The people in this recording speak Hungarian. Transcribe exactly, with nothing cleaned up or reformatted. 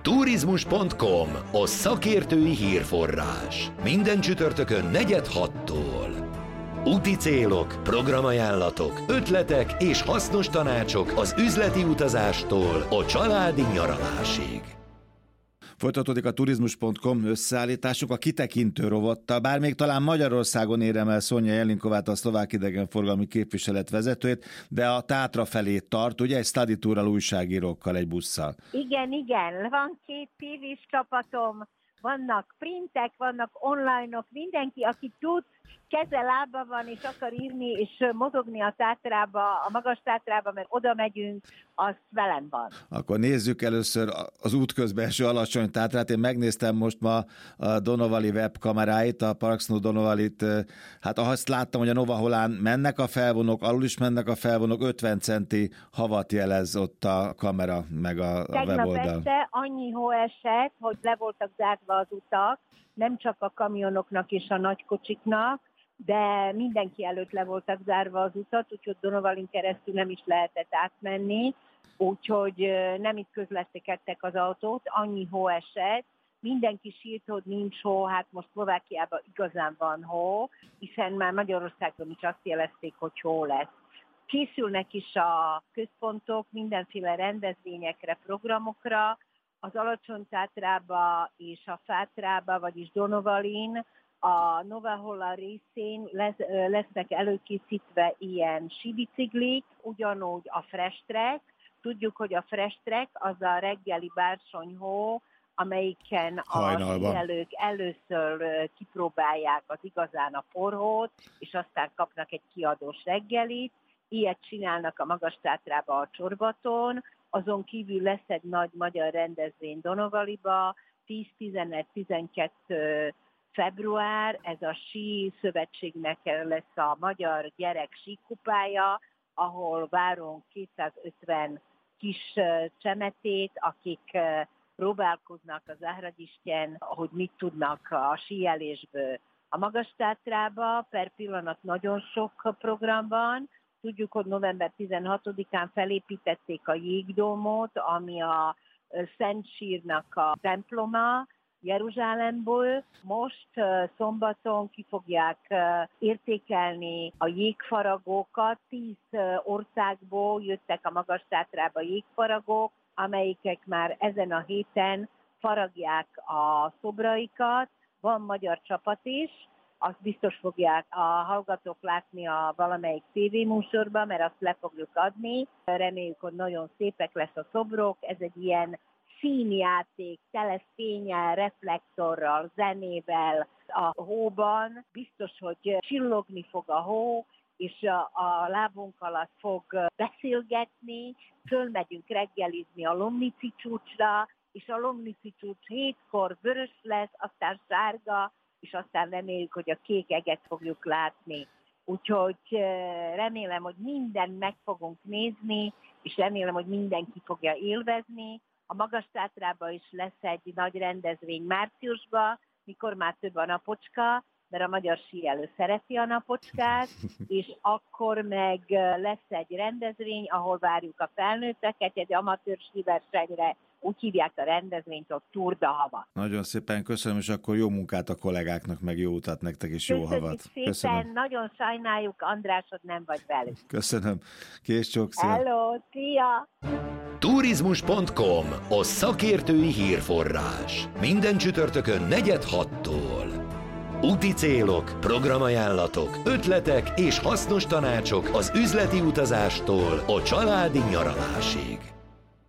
Turizmus pont com, a szakértői hírforrás. Minden csütörtökön negyed hattól. Úti célok, programajánlatok, ötletek és hasznos tanácsok az üzleti utazástól a családi nyaralásig. Folytatódik a Turizmus pont com összeállításuk a kitekintő rovattal, bár még talán Magyarországon érem el Sonja Jelinkovát, a szlovák idegenforgalmi képviselet vezetőjét, de a Tátra felé tart, ugye, egy study tourral, újságírókkal, egy busszal. Igen, igen, van két tévés csapatom, vannak printek, vannak online-ok, mindenki, aki tud, keze lába van, és akar írni, és mozogni a Tátrába, a Magas Tátrába, mert oda megyünk, az velem van. Akkor nézzük először az útközbenső alacsony Tátrát. Én megnéztem most ma a Donovali webkameráit, a Parksno Donovalit. Hát azt láttam, hogy a Nova Holán mennek a felvonók, alul is mennek a felvonók, ötven centi havat jelez ott a kamera, meg a, a weboldal. Tegnap este annyi hó esett, hogy le voltak zárva az utak, nem csak a kamionoknak és a nagykocsiknak, de mindenki előtt le voltak zárva az utat, úgyhogy Donovalin keresztül nem is lehetett átmenni, úgyhogy nem itt közlekedtek az autót, annyi hó esett, mindenki sírt, hogy nincs hó, hát most Szlovákiában igazán van hó, hiszen már Magyarországon is azt jelezték, hogy hó lesz. Készülnek is a központok mindenféle rendezvényekre, programokra, az Alacsony Tátrába és a Fátrába, vagyis Donovalin, a Nova Hola részén lesz, lesznek előkészítve ilyen síbiciklik, ugyanúgy a Fresh Track. Tudjuk, hogy a Fresh Track az a reggeli bársonyhó, amelyiken a síelők először kipróbálják az igazán a porhót, és aztán kapnak egy kiadós reggelit. Ilyet csinálnak a Magas Tátrában a Csorbaton, azon kívül lesz egy nagy magyar rendezvény Donovaliba, tíz, tizenegy, tizenkettő február, ez a Sí Szövetségnek lesz a Magyar Gyerek Síkupája, ahol várunk kétszázötven kis csemetét, akik próbálkoznak az Áhragyisten, hogy mit tudnak a síelésből. A Magas Tátrába per pillanat nagyon sok program van. Tudjuk, hogy november tizenhatodikán felépítették a Jégdómot, ami a Szent Sírnak a temploma, Jeruzsálemből. Most uh, szombaton ki fogják uh, értékelni a jégfaragókat. Tíz uh, országból jöttek a Magas Tátrába jégfaragók, amelyikek már ezen a héten faragják a szobraikat. Van magyar csapat is, azt biztos fogják a hallgatók látni a valamelyik tévéműsorban, mert azt le fogjuk adni. Reméljük, hogy nagyon szépek lesz a szobrok. Ez egy ilyen színjáték, tele fénnyel, reflektorral, zenével a hóban. Biztos, hogy csillogni fog a hó, és a, a lábunk alatt fog beszélgetni. Fölmegyünk reggelizni a Lomnici csúcsra, és a Lomnici csúcs hétkor vörös lesz, aztán sárga, és aztán reméljük, hogy a kék eget fogjuk látni. Úgyhogy remélem, hogy mindent meg fogunk nézni, és remélem, hogy mindenki fogja élvezni. A Magas Tátrában is lesz egy nagy rendezvény márciusban, mikor már több a napocska, mert a magyar síelő szereti a napocskát, és akkor meg lesz egy rendezvény, ahol várjuk a felnőtteket, egy amatőr síversenyre, úgy hívják a rendezvényt, hogy Tour de Hava. Nagyon szépen köszönöm, és akkor jó munkát a kollégáknak, meg jó utat nektek, és jó Köszönjük havat. Szépen, Köszönöm. Nagyon sajnáljuk, Andrásod nem vagy velük. Köszönöm. Kész csók, szia. Hello, szia! Turizmus pont com, a szakértői hírforrás. Minden csütörtökön negyed hattól. Úti célok, programajánlatok, ötletek és hasznos tanácsok az üzleti utazástól a családi nyaralásig.